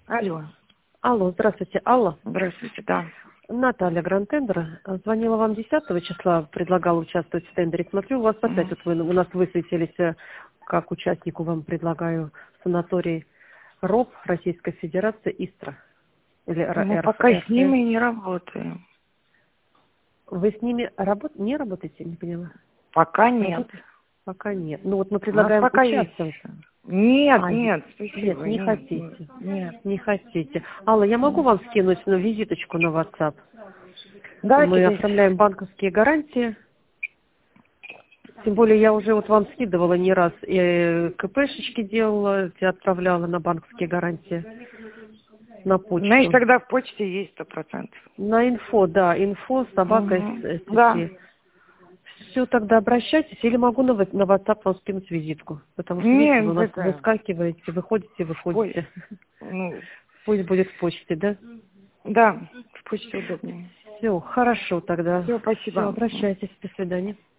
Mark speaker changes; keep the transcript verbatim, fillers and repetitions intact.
Speaker 1: Алло.
Speaker 2: Алло, здравствуйте, Алла.
Speaker 1: Здравствуйте, да.
Speaker 2: Наталья Гранд-тендер. Звонила вам десятого числа, предлагала участвовать в тендере. Смотрю, у вас опять
Speaker 1: Мгм.
Speaker 2: вот вы у нас высветились, э, как участнику вам предлагаю санаторий РОП, Российская Федерация, ИСТРА. Или
Speaker 1: Мы
Speaker 2: РФ.
Speaker 1: пока с ними не работаем.
Speaker 2: Вы с ними работ... не работаете, не поняла?
Speaker 1: Пока нет.
Speaker 2: Работаете? Пока нет. Ну вот мы
Speaker 1: У нас
Speaker 2: предлагаем
Speaker 1: пока есть.
Speaker 2: участвовать.
Speaker 1: Нет,
Speaker 2: А,
Speaker 1: нет,
Speaker 2: нет,
Speaker 1: спасибо.
Speaker 2: не
Speaker 1: Нет,
Speaker 2: хотите.
Speaker 1: нет.
Speaker 2: Не хотите. Алла, я могу вам скинуть на визиточку на WhatsApp?
Speaker 1: Давайте,
Speaker 2: Мы
Speaker 1: дайте.
Speaker 2: оформляем банковские гарантии. Тем более я уже вот вам скидывала не раз, и КПшечки делала, те отправляла на банковские гарантии, на
Speaker 1: Значит,
Speaker 2: почту.
Speaker 1: тогда в почте есть сто процентов.
Speaker 2: На инфо, да, инфо, собака,
Speaker 1: Угу. Да.
Speaker 2: Все, тогда обращайтесь, или могу на, в- на WhatsApp вам скинуть визитку, потому что, видите, вы у
Speaker 1: Нет,
Speaker 2: нас
Speaker 1: это
Speaker 2: выскакиваете, выходите,
Speaker 1: в почте.
Speaker 2: выходите.
Speaker 1: Ну,
Speaker 2: Пусть будет в почте, да?
Speaker 1: да, в почте удобнее.
Speaker 2: Все, хорошо тогда.
Speaker 1: Все,
Speaker 2: Все,
Speaker 1: спасибо.
Speaker 2: обращайтесь, до свидания.